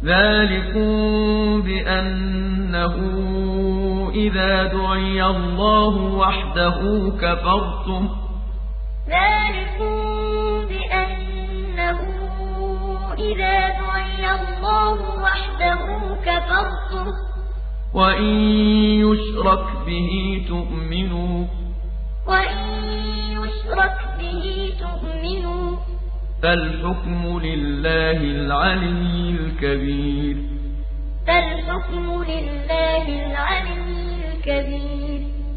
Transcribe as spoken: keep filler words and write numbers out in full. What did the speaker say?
ذلكم بأنه إذا دعي الله وحده كفرتم ذلكم بأنه إذا دعي الله وحده كفرتم وإن يشرك به تؤمنوا وإن يشرك به تؤمنوا فالحكم لله العلي الكبير فالحكم لله العلي الكبير